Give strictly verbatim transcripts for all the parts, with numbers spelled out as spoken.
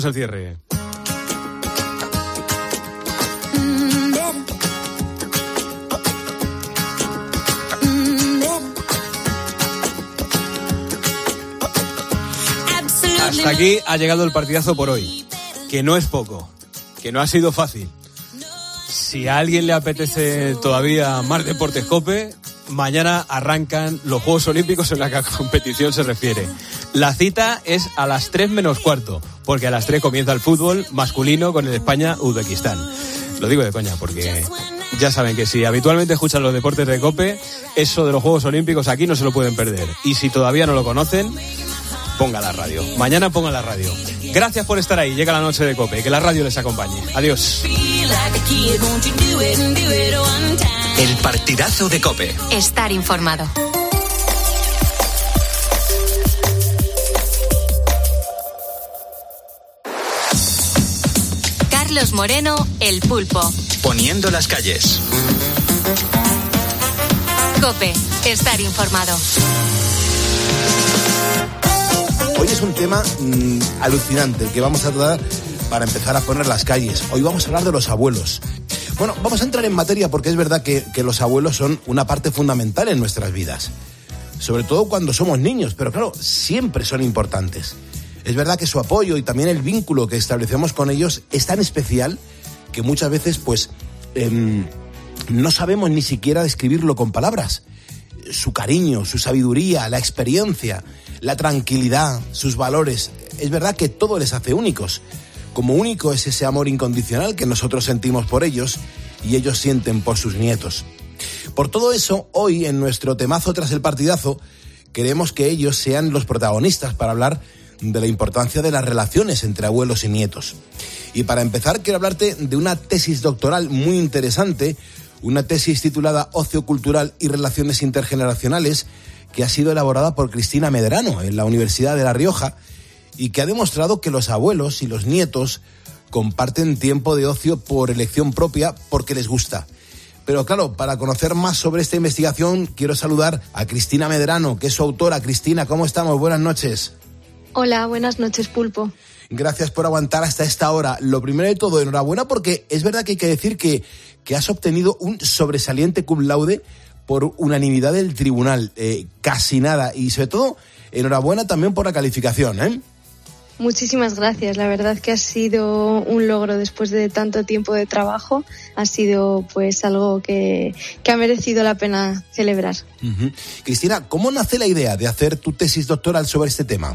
El cierre. Hasta aquí ha llegado el partidazo por hoy, que no es poco, que no ha sido fácil. Si a alguien le apetece todavía más Deportes COPE, mañana arrancan los Juegos Olímpicos en la que a competición se refiere. La cita es a las tres menos cuarto, porque a las tres comienza el fútbol masculino con el España-Uzbekistán. Lo digo de coña, porque ya saben que si habitualmente escuchan los deportes de COPE, eso de los Juegos Olímpicos aquí no se lo pueden perder. Y si todavía no lo conocen, ponga la radio. Mañana ponga la radio. Gracias por estar ahí. Llega la noche de COPE. Que la radio les acompañe. Adiós. El partidazo de COPE. Estar informado. Carlos Moreno, El Pulpo. Poniendo las calles. COPE. Estar informado. Hoy es un tema mmm, alucinante, el que vamos a tratar para empezar a poner las calles. Hoy vamos a hablar de los abuelos. Bueno, vamos a entrar en materia porque es verdad que, que los abuelos son una parte fundamental en nuestras vidas. Sobre todo cuando somos niños, pero claro, siempre son importantes. Es verdad que su apoyo y también el vínculo que establecemos con ellos es tan especial que muchas veces pues eh, no sabemos ni siquiera describirlo con palabras. Su cariño, su sabiduría, la experiencia, la tranquilidad, sus valores, es verdad que todo les hace únicos. Como único es ese amor incondicional que nosotros sentimos por ellos y ellos sienten por sus nietos. Por todo eso, hoy en nuestro temazo tras el partidazo, queremos que ellos sean los protagonistas para hablar de la importancia de las relaciones entre abuelos y nietos. Y para empezar, quiero hablarte de una tesis doctoral muy interesante, una tesis titulada Ocio Cultural y Relaciones Intergeneracionales, que ha sido elaborada por Cristina Medrano en la Universidad de La Rioja y que ha demostrado que los abuelos y los nietos comparten tiempo de ocio por elección propia porque les gusta. Pero claro, para conocer más sobre esta investigación, quiero saludar a Cristina Medrano, que es su autora. Cristina, ¿cómo estamos? Buenas noches. Hola, buenas noches, Pulpo. Gracias por aguantar hasta esta hora. Lo primero de todo, enhorabuena, porque es verdad que hay que decir que, que has obtenido un sobresaliente cum laude por unanimidad del tribunal. Eh, casi nada. Y sobre todo, enhorabuena también por la calificación, ¿eh? Muchísimas gracias. La verdad que ha sido un logro después de tanto tiempo de trabajo. Ha sido pues algo que, que ha merecido la pena celebrar. Uh-huh. Cristina, ¿cómo nace la idea de hacer tu tesis doctoral sobre este tema?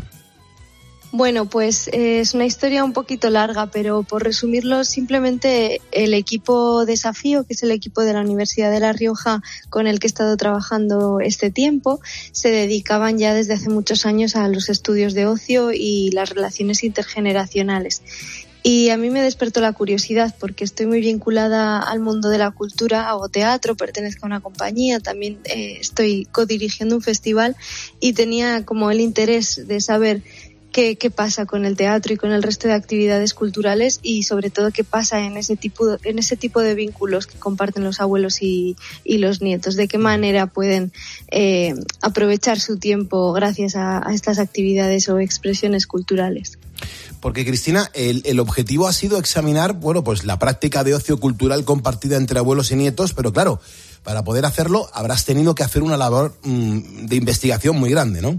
Bueno, pues eh, es una historia un poquito larga, pero por resumirlo, simplemente el equipo Desafío, que es el equipo de la Universidad de La Rioja con el que he estado trabajando este tiempo, se dedicaban ya desde hace muchos años a los estudios de ocio y las relaciones intergeneracionales. Y a mí me despertó la curiosidad porque estoy muy vinculada al mundo de la cultura, hago teatro, pertenezco a una compañía, también eh, estoy codirigiendo un festival y tenía como el interés de saber Qué, qué pasa con el teatro y con el resto de actividades culturales y sobre todo qué pasa en ese tipo en ese tipo de vínculos que comparten los abuelos y, y los nietos, de qué manera pueden eh, aprovechar su tiempo gracias a, a estas actividades o expresiones culturales. Porque, Cristina, el, el objetivo ha sido examinar, bueno, pues la práctica de ocio cultural compartida entre abuelos y nietos, pero claro, para poder hacerlo habrás tenido que hacer una labor mmm, de investigación muy grande, ¿no?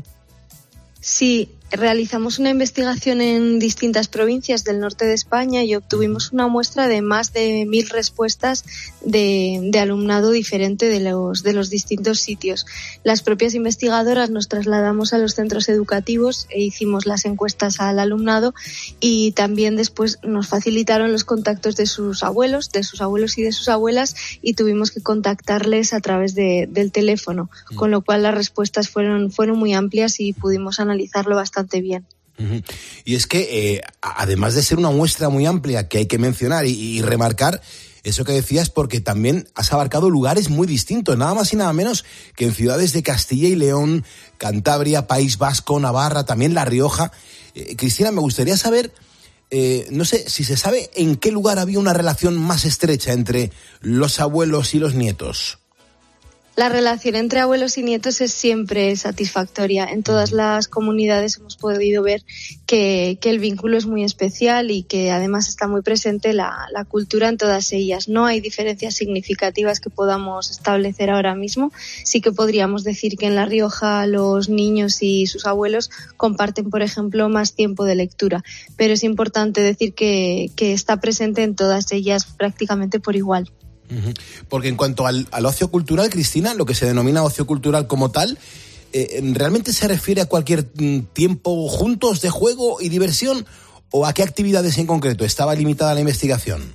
Sí, realizamos una investigación en distintas provincias del norte de España y obtuvimos una muestra de más de mil respuestas de, de alumnado diferente de los, de los distintos sitios. Las propias investigadoras nos trasladamos a los centros educativos e hicimos las encuestas al alumnado y también después nos facilitaron los contactos de sus abuelos, de sus abuelos y de sus abuelas y tuvimos que contactarles a través de, del teléfono, mm. con lo cual las respuestas fueron, fueron muy amplias y pudimos analizarlo bastante bien. Uh-huh. Y es que eh, además de ser una muestra muy amplia que hay que mencionar y, y remarcar, eso que decías, porque también has abarcado lugares muy distintos, nada más y nada menos que en ciudades de Castilla y León, Cantabria, País Vasco, Navarra, también La Rioja. Eh, Cristina, me gustaría saber, eh, no sé, si se sabe en qué lugar había una relación más estrecha entre los abuelos y los nietos. La relación entre abuelos y nietos es siempre satisfactoria. En todas las comunidades hemos podido ver que, que el vínculo es muy especial y que además está muy presente la, la cultura en todas ellas. No hay diferencias significativas que podamos establecer ahora mismo. Sí que podríamos decir que en La Rioja los niños y sus abuelos comparten, por ejemplo, más tiempo de lectura. Pero es importante decir que, que está presente en todas ellas prácticamente por igual. Porque en cuanto al, al ocio cultural, Cristina, lo que se denomina ocio cultural como tal, eh, ¿realmente se refiere a cualquier mm, tiempo juntos de juego y diversión o a qué actividades en concreto estaba limitada la investigación?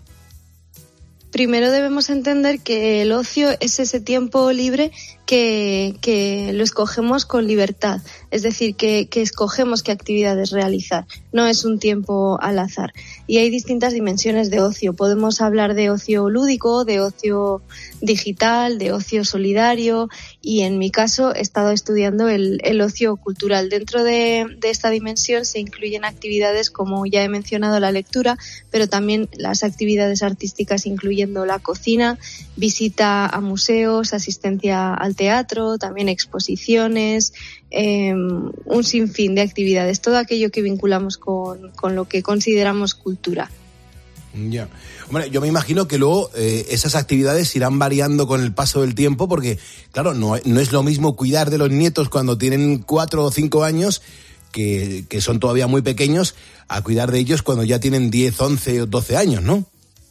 Primero debemos entender que el ocio es ese tiempo libre que, que lo escogemos con libertad, es decir, que, que escogemos qué actividades realizar, no es un tiempo al azar. Y hay distintas dimensiones de ocio, podemos hablar de ocio lúdico, de ocio digital, de ocio solidario, y en mi caso he estado estudiando el, el ocio cultural. Dentro de, de esta dimensión se incluyen actividades como ya he mencionado la lectura, pero también las actividades artísticas incluyendo la cocina, visita a museos, asistencia al teatro, también exposiciones, eh, un sinfín de actividades, todo aquello que vinculamos con, con lo que consideramos cultura. Ya. Hombre, yo me imagino que luego eh, esas actividades irán variando con el paso del tiempo porque, claro, no, no es lo mismo cuidar de los nietos cuando tienen cuatro o cinco años, que, que son todavía muy pequeños, a cuidar de ellos cuando ya tienen diez, once o doce años, ¿no?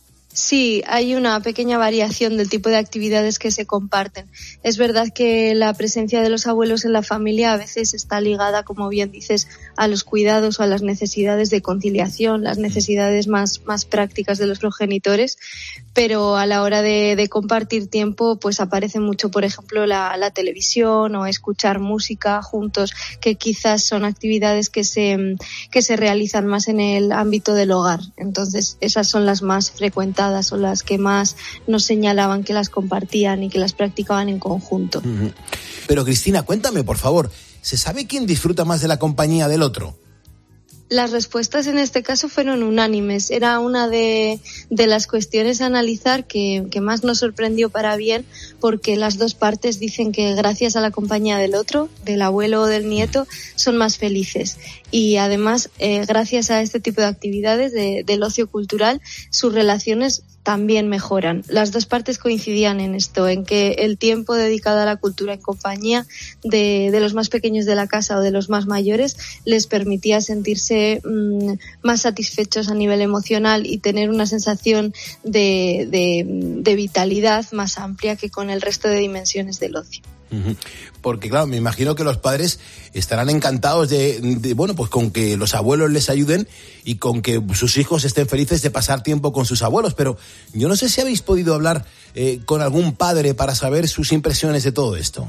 Sí, hay una pequeña variación del tipo de actividades que se comparten. Es verdad que la presencia de los abuelos en la familia a veces está ligada, como bien dices, a los cuidados o a las necesidades de conciliación, las necesidades más, más prácticas de los progenitores, pero a la hora de, de compartir tiempo, pues aparece mucho, por ejemplo, la, la televisión o escuchar música juntos, que quizás son actividades que se, que se realizan más en el ámbito del hogar. Entonces, esas son las más frecuentes o las que más nos señalaban que las compartían y que las practicaban en conjunto. Pero Cristina, cuéntame, por favor, ¿se sabe quién disfruta más de la compañía del otro? Las respuestas en este caso fueron unánimes. Era una de, de las cuestiones a analizar que, que más nos sorprendió para bien, porque las dos partes dicen que gracias a la compañía del otro, del abuelo o del nieto, son más felices. Y además, eh, gracias a este tipo de actividades de, del ocio cultural, sus relaciones también mejoran. Las dos partes coincidían en esto, en que el tiempo dedicado a la cultura en compañía de, de los más pequeños de la casa o de los más mayores les permitía sentirse mmm, más satisfechos a nivel emocional y tener una sensación de, de, de vitalidad más amplia que con el resto de dimensiones del ocio. Porque claro, me imagino que los padres estarán encantados de, de, bueno, pues con que los abuelos les ayuden y con que sus hijos estén felices de pasar tiempo con sus abuelos, pero yo no sé si habéis podido hablar eh, con algún padre para saber sus impresiones de todo esto.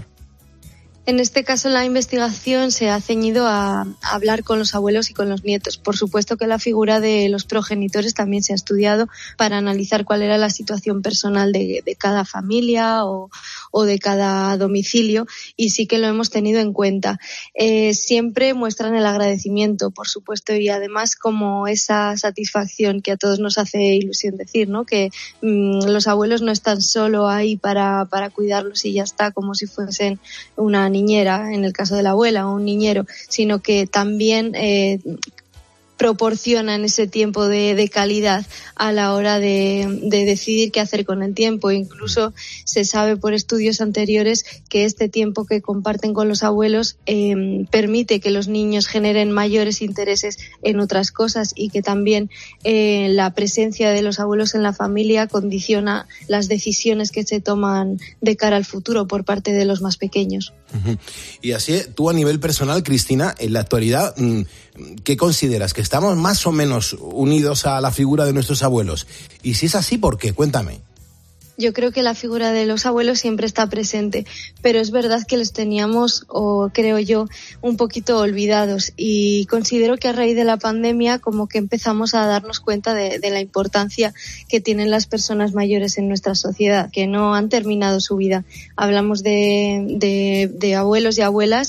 En este caso, la investigación se ha ceñido a, a hablar con los abuelos y con los nietos. Por supuesto que la figura de los progenitores también se ha estudiado para analizar cuál era la situación personal de, de cada familia o, o de cada domicilio, y sí que lo hemos tenido en cuenta. Eh, siempre muestran el agradecimiento, por supuesto, y además como esa satisfacción que a todos nos hace ilusión decir, ¿no? Que mmm, los abuelos no están solo ahí para, para cuidarlos y ya está, como si fuesen una niñera, en el caso de la abuela, o un niñero, sino que también eh, proporcionan ese tiempo de, de calidad a la hora de, de decidir qué hacer con el tiempo. Incluso se sabe por estudios anteriores que este tiempo que comparten con los abuelos eh, permite que los niños generen mayores intereses en otras cosas, y que también eh, la presencia de los abuelos en la familia condiciona las decisiones que se toman de cara al futuro por parte de los más pequeños. Uh-huh. Y así, tú a nivel personal, Cristina, en la actualidad, ¿qué consideras? ¿Que estamos más o menos unidos a la figura de nuestros abuelos? Y si es así, ¿por qué? Cuéntame. Yo creo que la figura de los abuelos siempre está presente, pero es verdad que los teníamos, o creo yo, un poquito olvidados, y considero que a raíz de la pandemia como que empezamos a darnos cuenta de, de la importancia que tienen las personas mayores en nuestra sociedad, que no han terminado su vida. Hablamos de, de, de abuelos y abuelas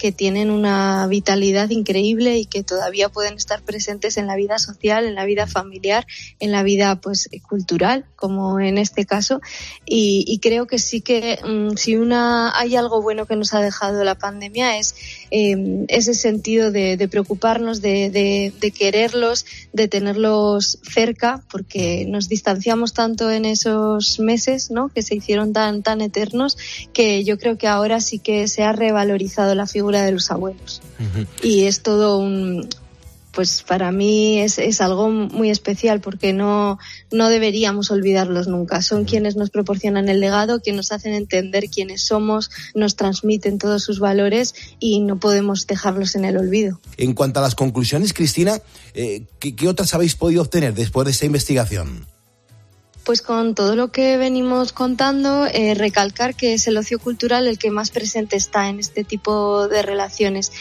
que tienen una vitalidad increíble y que todavía pueden estar presentes en la vida social, en la vida familiar, en la vida pues cultural, como en este caso. Y, y creo que sí que um, si una hay algo bueno que nos ha dejado la pandemia es eh, ese sentido de, de preocuparnos, de, de, de quererlos, de tenerlos cerca, porque nos distanciamos tanto en esos meses, ¿no?, que se hicieron tan, tan eternos, que yo creo que ahora sí que se ha revalorizado la figura de los abuelos. Uh-huh. Y es todo un... pues para mí es, es algo muy especial, porque no, no deberíamos olvidarlos nunca. Son quienes nos proporcionan el legado, quienes nos hacen entender quiénes somos, nos transmiten todos sus valores y no podemos dejarlos en el olvido. En cuanto a las conclusiones, Cristina, eh, ¿qué, qué otras habéis podido obtener después de esta investigación? Pues con todo lo que venimos contando, eh, recalcar que es el ocio cultural el que más presente está en este tipo de relaciones.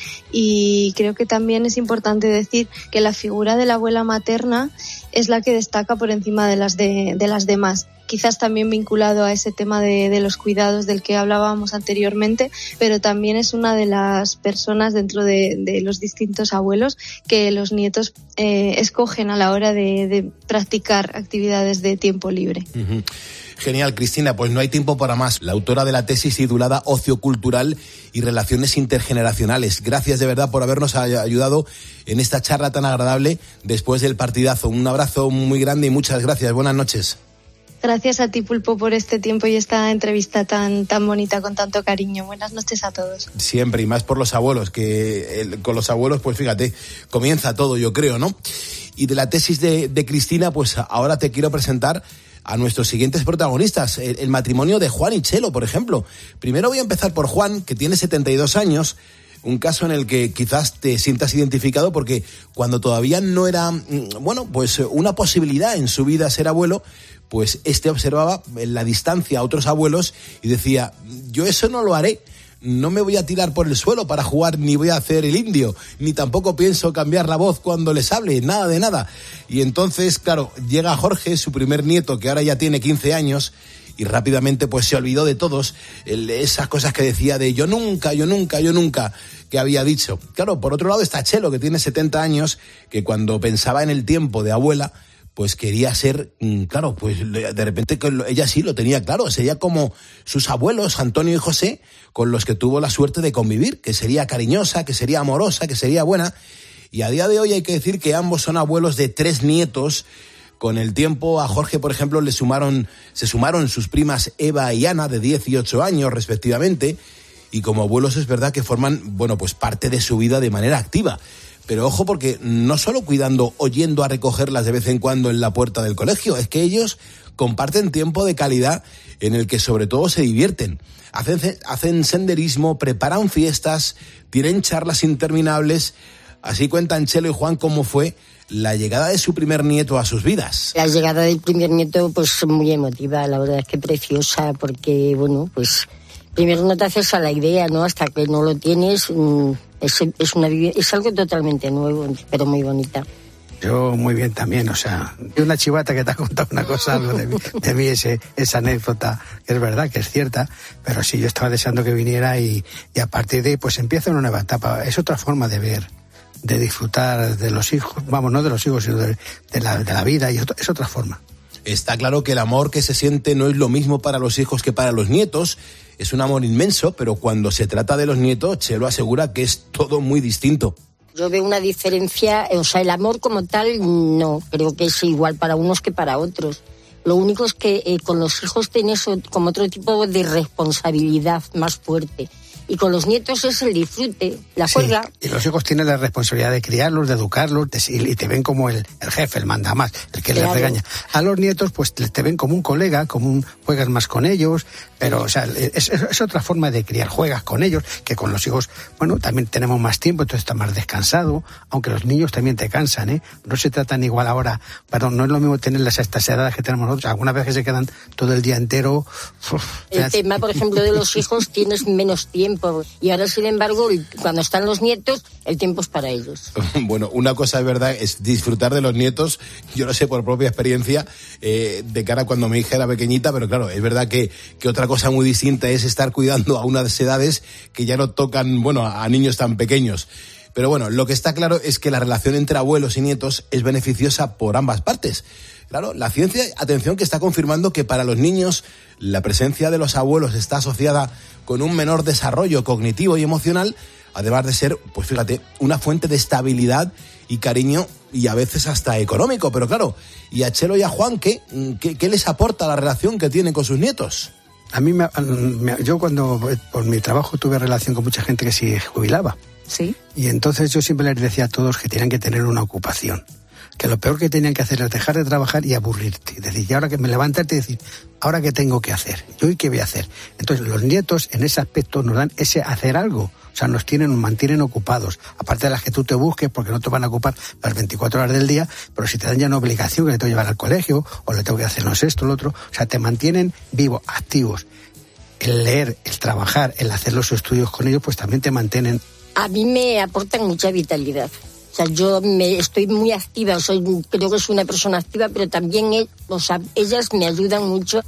Y creo que también es importante decir que la figura de la abuela materna es la que destaca por encima de las de, de las demás. Quizás también vinculado a ese tema de, de los cuidados del que hablábamos anteriormente, pero también es una de las personas dentro de, de los distintos abuelos que los nietos eh, escogen a la hora de, de practicar actividades de tiempo libre. Uh-huh. Genial, Cristina, pues no hay tiempo para más. La autora de la tesis titulada Ocio Cultural y Relaciones Intergeneracionales. Gracias de verdad por habernos ayudado en esta charla tan agradable después del partidazo. Un abrazo muy grande y muchas gracias. Buenas noches. Gracias a ti, Pulpo, por este tiempo y esta entrevista tan tan bonita, con tanto cariño. Buenas noches a todos. Siempre, y más por los abuelos, que el, con los abuelos, pues fíjate, comienza todo, yo creo, ¿no? Y de la tesis de, de Cristina, pues ahora te quiero presentar a nuestros siguientes protagonistas, el, el matrimonio de Juan y Chelo, por ejemplo. Primero voy a empezar por Juan, que tiene setenta y dos años, un caso en el que quizás te sientas identificado, porque cuando todavía no era, bueno, pues una posibilidad en su vida ser abuelo, pues este observaba en la distancia a otros abuelos y decía, yo eso no lo haré, no me voy a tirar por el suelo para jugar, ni voy a hacer el indio, ni tampoco pienso cambiar la voz cuando les hable, nada de nada. Y entonces, claro, llega Jorge, su primer nieto, que ahora ya tiene quince años, y rápidamente pues se olvidó de todos, esas cosas que decía de yo nunca, yo nunca, yo nunca, que había dicho. Claro, por otro lado está Chelo, que tiene setenta años, que cuando pensaba en el tiempo de abuela, pues quería ser, claro, pues de repente ella sí lo tenía claro, sería como sus abuelos, Antonio y José, con los que tuvo la suerte de convivir, que sería cariñosa, que sería amorosa, que sería buena. Y a día de hoy hay que decir que ambos son abuelos de tres nietos. Con el tiempo a Jorge, por ejemplo, le sumaron, se sumaron sus primas Eva y Ana, de diez y ocho años respectivamente, y como abuelos es verdad que forman, bueno, pues parte de su vida de manera activa. Pero ojo, porque no solo cuidando o yendo a recogerlas de vez en cuando en la puerta del colegio, es que ellos comparten tiempo de calidad en el que sobre todo se divierten. Hacen, hacen senderismo, preparan fiestas, tienen charlas interminables. Así cuentan Chelo y Juan cómo fue la llegada de su primer nieto a sus vidas. La llegada del primer nieto, pues muy emotiva, la verdad es que preciosa, porque, bueno, pues primero no te haces a la idea, ¿no? Hasta que no lo tienes, es, es, una, es algo totalmente nuevo, pero muy bonita. Yo muy bien también, o sea, de una chivata que te ha contado una cosa, algo de mí, de mí ese, esa anécdota, que es verdad, que es cierta, pero sí, yo estaba deseando que viniera y, y a partir de ahí, pues empieza una nueva etapa, es otra forma de ver, de disfrutar de los hijos, vamos, no de los hijos, sino de, de, la, de la vida, y es, es otra forma. Está claro que el amor que se siente no es lo mismo para los hijos que para los nietos, es un amor inmenso, pero cuando se trata de los nietos, Chelo asegura que es todo muy distinto. Yo veo una diferencia, o sea, el amor como tal, no, creo que es igual para unos que para otros. Lo único es que eh, con los hijos tienes como otro tipo de responsabilidad más fuerte. Y con los nietos es el disfrute, la juega. Sí, y los hijos tienen la responsabilidad de criarlos, de educarlos, de, y te ven como el, el jefe, el mandamás, el que claro. les regaña. A los nietos, pues te ven como un colega, como un juegas más con ellos, pero o sea, es, es otra forma de criar, juegas con ellos, que con los hijos, bueno, también tenemos más tiempo, entonces estás más descansado, aunque los niños también te cansan, ¿eh? No se tratan igual ahora, perdón, no es lo mismo tenerlas a estas edades que tenemos nosotros, algunas veces se quedan todo el día entero. Uf, el tema, por ejemplo, de los hijos, tienes menos tiempo. tiempo. Y ahora, sin embargo, cuando están los nietos, el tiempo es para ellos. Bueno, una cosa es verdad, es disfrutar de los nietos, yo lo sé por propia experiencia, eh, de cara a cuando mi hija era pequeñita, pero claro, es verdad que, que otra cosa muy distinta es estar cuidando a unas edades que ya no tocan, bueno, a niños tan pequeños. Pero bueno, lo que está claro es que la relación entre abuelos y nietos es beneficiosa por ambas partes. Claro, la ciencia, atención, que está confirmando que para los niños la presencia de los abuelos está asociada con un menor desarrollo cognitivo y emocional, además de ser, pues fíjate, una fuente de estabilidad y cariño y a veces hasta económico. Pero claro, ¿y a Chelo y a Juan qué, qué, qué les aporta la relación que tienen con sus nietos? A mí, me, me, yo cuando por mi trabajo tuve relación con mucha gente que se jubilaba. Sí. Y entonces yo siempre les decía a todos que tenían que tener una ocupación. Que lo peor que tenían que hacer es dejar de trabajar y aburrirte. Es decir, y ahora que me levantarte y decir, ¿ahora qué tengo que hacer? ¿Yo y qué voy a hacer? Entonces los nietos en ese aspecto nos dan ese hacer algo. O sea, nos tienen, nos mantienen ocupados. Aparte de las que tú te busques, porque no te van a ocupar las veinticuatro horas del día, pero si te dan ya una obligación que le tengo que llevar al colegio, o le tengo que hacer no sé esto, lo otro. O sea, te mantienen vivos, activos. El leer, el trabajar, el hacer los estudios con ellos, pues también te mantienen. A mí me aportan mucha vitalidad. O sea, yo me estoy muy activa, soy, creo que soy una persona activa, pero también él, o sea, ellas me ayudan mucho.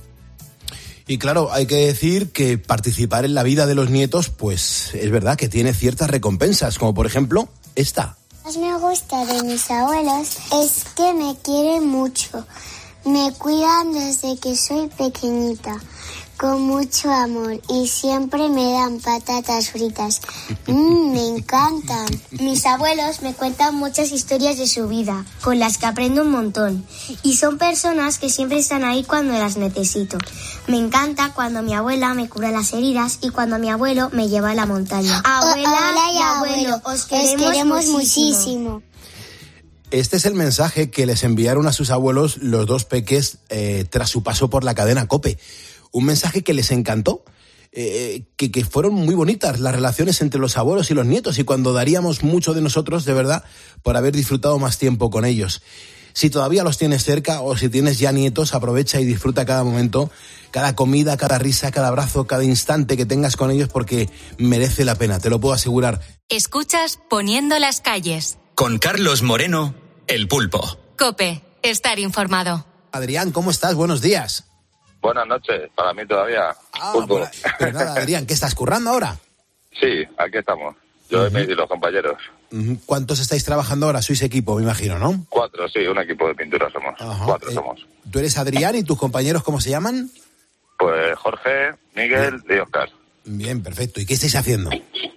Y claro, hay que decir que participar en la vida de los nietos, pues es verdad que tiene ciertas recompensas, como por ejemplo esta. Lo que más me gusta de mis abuelos es que me quieren mucho. Me cuidan desde que soy pequeñita, con mucho amor, y siempre me dan patatas fritas. Mm, me encantan. Mis abuelos me cuentan muchas historias de su vida, con las que aprendo un montón. Y son personas que siempre están ahí cuando las necesito. Me encanta cuando mi abuela me cura las heridas y cuando mi abuelo me lleva a la montaña. Abuela Hola y abuelo, os queremos, os queremos muchísimo. muchísimo. Este es el mensaje que les enviaron a sus abuelos los dos peques eh, tras su paso por la cadena COPE. Un mensaje que les encantó, eh, que, que fueron muy bonitas las relaciones entre los abuelos y los nietos, y cuando daríamos mucho de nosotros, de verdad, por haber disfrutado más tiempo con ellos. Si todavía los tienes cerca o si tienes ya nietos, aprovecha y disfruta cada momento, cada comida, cada risa, cada abrazo, cada instante que tengas con ellos, porque merece la pena, te lo puedo asegurar. Escuchas Poniendo las calles. Con Carlos Moreno, El Pulpo. COPE, estar informado. Adrián, ¿cómo estás? Buenos días. Buenas noches, para mí todavía. Ah, pero, pero nada, Adrián, ¿qué estás currando ahora? Sí, aquí estamos. Yo uh-huh. y los compañeros. Uh-huh. ¿Cuántos estáis trabajando ahora? Sois equipo, me imagino, ¿no? Cuatro, sí, un equipo de pintura somos. Uh-huh. Cuatro eh, somos. ¿Tú eres Adrián y tus compañeros cómo se llaman? Pues Jorge, Miguel Bien. y Oscar. Bien, perfecto. ¿Y qué estáis haciendo?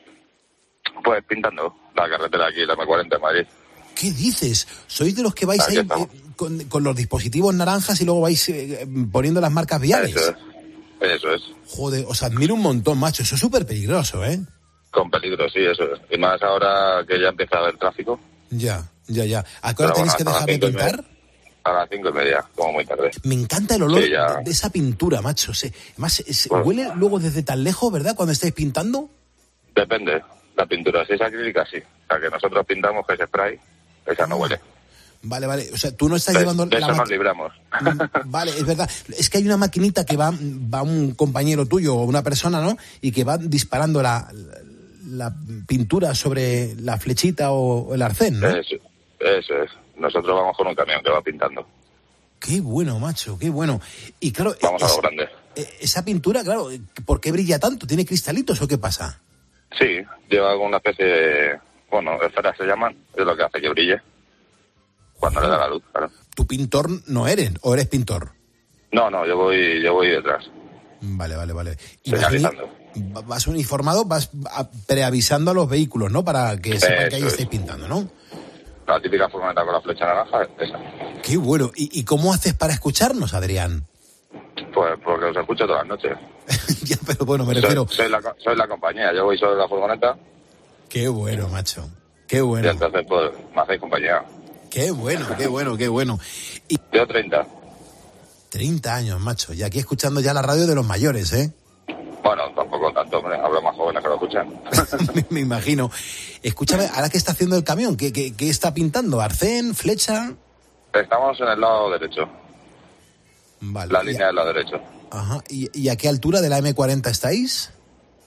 Pues pintando la carretera aquí, la eme cuarenta en Madrid. ¿Qué dices? ¿Sois de los que vais ahí eh, con, con los dispositivos naranjas y luego vais eh, poniendo las marcas viales? Eso es, eso es. Joder, os admiro un montón, macho. Eso es súper peligroso, ¿eh? Con peligro, sí, eso es. Y más ahora que ya empieza a haber tráfico. Ya, ya, ya. ¿A qué hora tenéis bueno, que dejar de pintar? A las cinco y media, como muy tarde. Me encanta el olor sí, de, de esa pintura, macho. Se, además, se, bueno. huele luego desde tan lejos, ¿verdad? Cuando estáis pintando. Depende. La pintura, si es acrílica, sí. O sea, que nosotros pintamos que es spray, esa no huele. Vale, vale. O sea, tú no estás de, llevando... De la eso maqu- nos libramos. Vale, es verdad. Es que hay una maquinita que va, va un compañero tuyo o una persona, ¿no? Y que va disparando la, la pintura sobre la flechita o el arcén, ¿no? Eso, eso es. Nosotros vamos con un camión que va pintando. Qué bueno, macho, qué bueno. Y claro... Vamos es, a lo grande. Esa pintura, claro, ¿por qué brilla tanto? ¿Tiene cristalitos o qué pasa? Sí, lleva alguna especie de... Bueno, esferas se llaman, es lo que hace que brille. Cuando le da la luz, claro. ¿Tu pintor no eres o eres pintor? No, no, yo voy yo voy detrás. Vale, vale, vale. Y señalizando. Vas uniformado, vas preavisando a los vehículos, ¿no? Para que sepan que ahí estáis pintando, ¿no? La típica furgoneta con la flecha naranja, esa. Qué bueno. ¿Y, y cómo haces para escucharnos, Adrián? Pues porque os escucho todas las noches. Ya, pero bueno, me refiero... Soy, soy, la, soy la compañía, yo voy solo en la furgoneta. Qué bueno, macho. Qué bueno. Y entonces, pues, me hacéis compañía. Qué bueno, qué bueno, qué bueno. Y... Yo treinta. treinta años, macho. Y aquí escuchando ya la radio de los mayores, ¿eh? Bueno, tampoco tanto, hombre. Hablo más jóvenes que lo escuchan. Me imagino. Escúchame, ¿ahora qué está haciendo el camión? ¿Qué, qué, qué está pintando? ¿Arcén? ¿Flecha? Estamos en el lado derecho. Vale. La línea del lado derecho. Ajá. ¿Y, ¿Y a qué altura de la eme cuarenta estáis?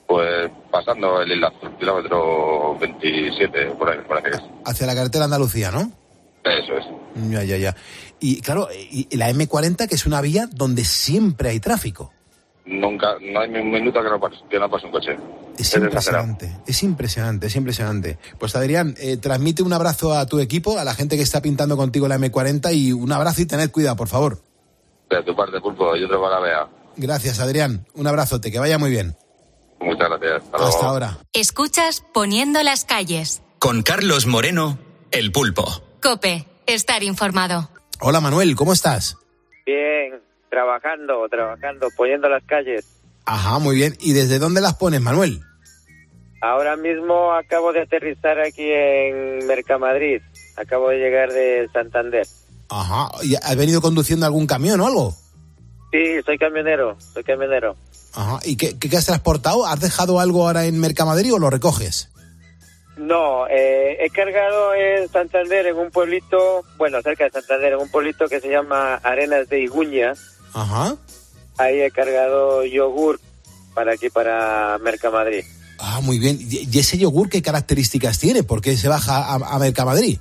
Pues pasando el Azul, kilómetro veintisiete, por ahí me parece que es. Hacia la carretera Andalucía, ¿no? Eso es. Ya, ya, ya. Y claro, y la eme cuarenta, que es una vía donde siempre hay tráfico. Nunca, no hay ni un minuto que no pase, que no pase un coche. Es, es impresionante, es impresionante, es impresionante. Pues Adrián, eh, transmite un abrazo a tu equipo, a la gente que está pintando contigo la eme cuarenta, y un abrazo y tened cuidado, por favor. De tu parte, Pulpo, y otro para la vea. Gracias, Adrián. Un abrazote, que vaya muy bien. Muchas gracias. Hasta, Hasta ahora. Escuchas Poniendo las calles. Con Carlos Moreno, el Pulpo. COPE, estar informado. Hola, Manuel, ¿cómo estás? Bien, trabajando, trabajando, poniendo las calles. Ajá, muy bien. ¿Y desde dónde las pones, Manuel? Ahora mismo acabo de aterrizar aquí en Mercamadrid. Acabo de llegar de Santander. Ajá. ¿Y has venido conduciendo algún camión o algo? Sí, soy camionero, soy camionero. Ajá. ¿Y qué, qué has transportado? ¿Has dejado algo ahora en Mercamadrid o lo recoges? No, eh, he cargado en Santander, en un pueblito, bueno, cerca de Santander, en un pueblito que se llama Arenas de Iguña. Ajá. Ahí he cargado yogur para aquí, para Mercamadrid. Ah, muy bien. ¿Y ese yogur qué características tiene? ¿Por qué se baja a, a Mercamadrid?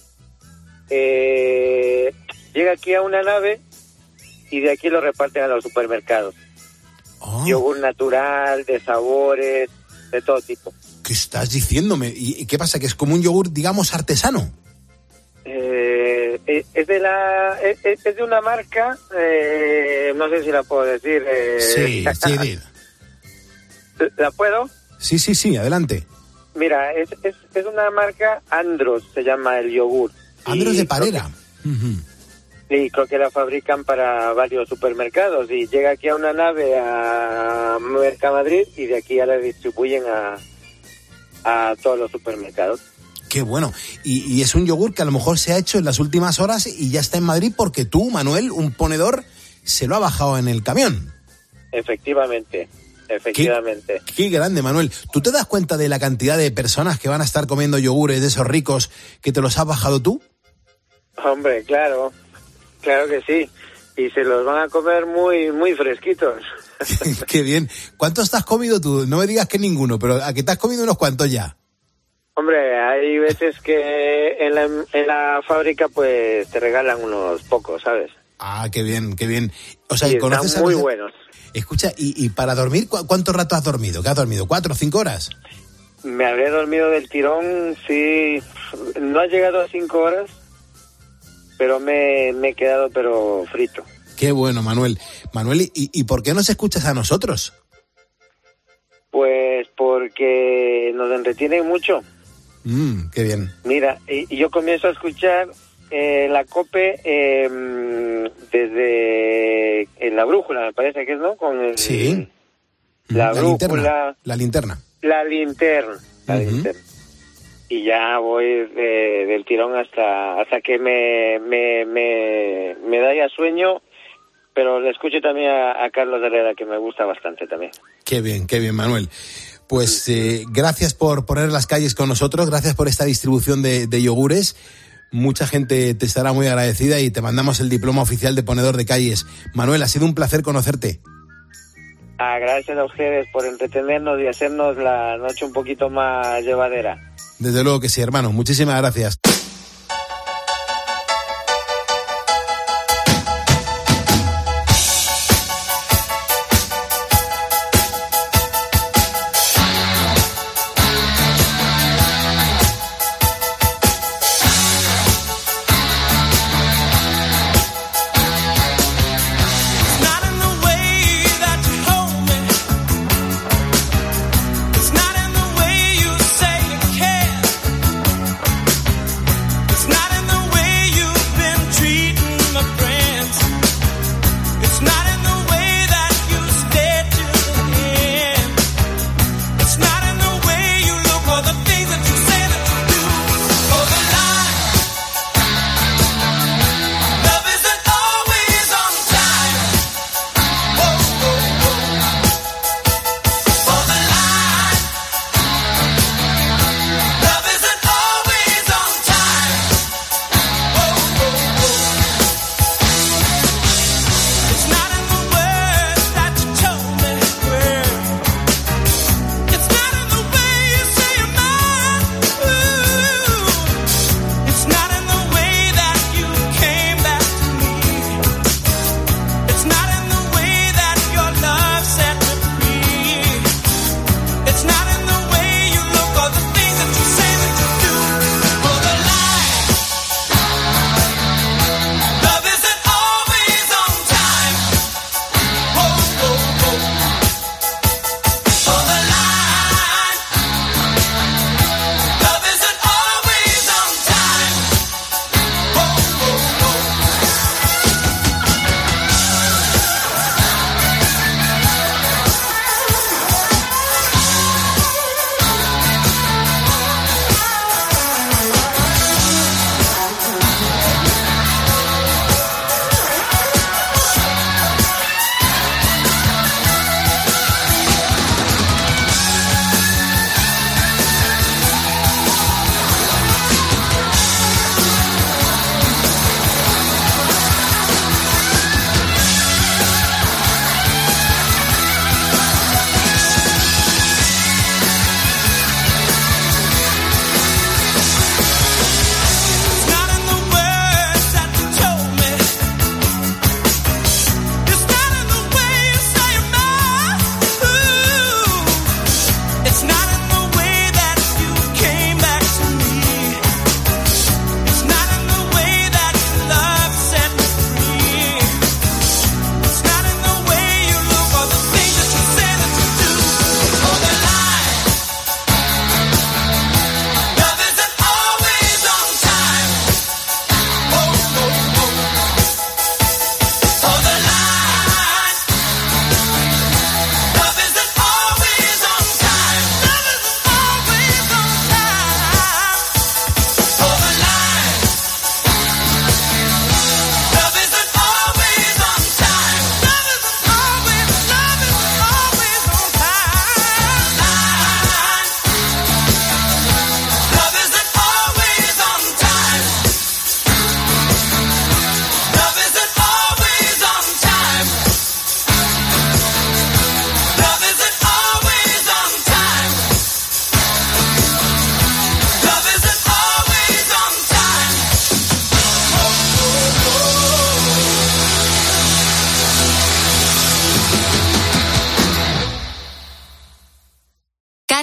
Eh, llega aquí a una nave y de aquí lo reparten a los supermercados. Oh. Yogur natural, de sabores, de todo tipo. ¿Qué estás diciéndome? ¿Y qué pasa? ¿Que es como un yogur, digamos, artesano? Eh, es de la es, es de una marca, eh, no sé si la puedo decir. Eh, sí, sí. ¿La puedo? Sí, sí, sí, adelante. Mira, es, es, es una marca Andros, se llama el yogur. Andros de Parera. Que, uh-huh. Sí, creo que la fabrican para varios supermercados y llega aquí a una nave a Mercamadrid y de aquí ya la distribuyen a, a todos los supermercados. Qué bueno. Y, y es un yogur que a lo mejor se ha hecho en las últimas horas y ya está en Madrid porque tú, Manuel, un ponedor, se lo ha bajado en el camión. Efectivamente, efectivamente. Qué, qué grande, Manuel. ¿Tú te das cuenta de la cantidad de personas que van a estar comiendo yogures de esos ricos que te los has bajado tú? Hombre, claro, claro que sí. Y se los van a comer muy, muy fresquitos. Qué bien. ¿Cuántos te has comido tú? No me digas que ninguno, pero ¿a qué te has comido unos cuantos ya? Hombre, hay veces que en la, en la fábrica pues te regalan unos pocos, ¿sabes? Ah, qué bien, qué bien. O sea, sí, ¿conoces están muy a los... buenos. Escucha, ¿y, y para dormir ¿cu- cuánto rato has dormido? ¿Qué has dormido? ¿Cuatro o cinco horas? Me habré dormido del tirón, sí. No ha llegado a cinco horas, pero me, me he quedado pero frito. Qué bueno, Manuel. Manuel, ¿y, y por qué nos escuchas a nosotros? Pues porque nos entretienen mucho. Mm, qué bien. Mira, y, y yo comienzo a escuchar eh, la COPE eh, desde en la brújula, me parece que es, ¿no? Con el, sí. La, la brújula. Linterna, la linterna. La linterna. La uh-huh. linterna. Y ya voy de, del tirón hasta hasta que me, me, me, me da ya sueño. Pero le escucho también a, a Carlos Herrera, que me gusta bastante también. Qué bien, qué bien, Manuel. Pues eh, gracias por poner las calles con nosotros, gracias por esta distribución de, de yogures. Mucha gente te estará muy agradecida y te mandamos el diploma oficial de ponedor de calles. Manuel, ha sido un placer conocerte. Ah, gracias a ustedes por entretenernos y hacernos la noche un poquito más llevadera. Desde luego que sí, hermano. Muchísimas gracias.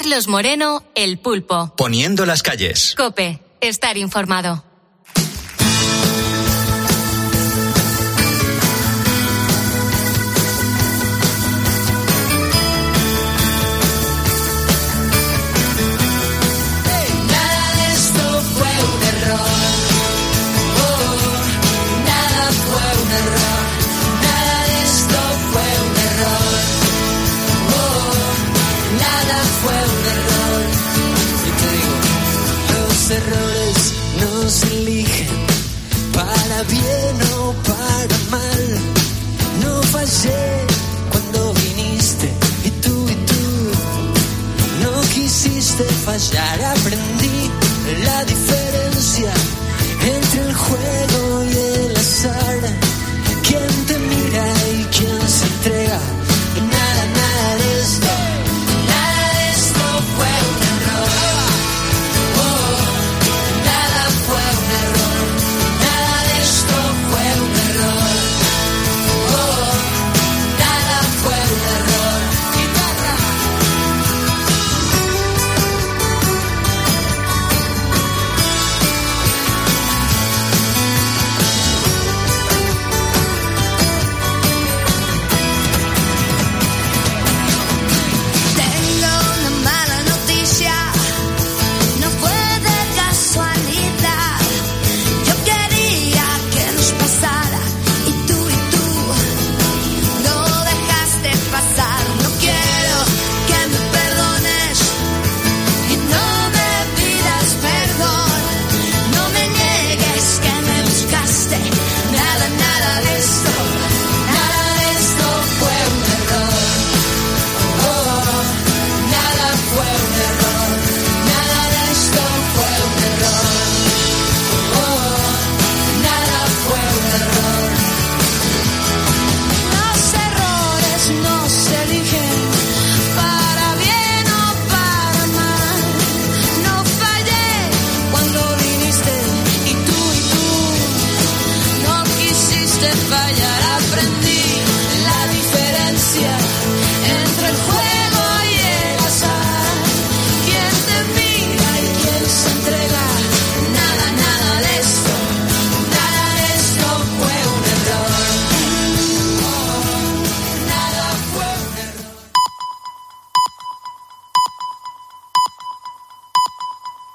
Carlos Moreno, El Pulpo. Poniendo las calles. COPE. Estar informado. Errores no se eligen para bien o para mal. No fallé cuando viniste y tú y tú no quisiste fallar. Aprendí la diferencia entre el juego y el azar. Quién te mira y quién se entrega. Y nada, nada de esto, nada de esto fue un error.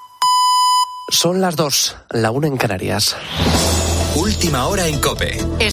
Son las dos, la una en Canarias. Última hora en COPE.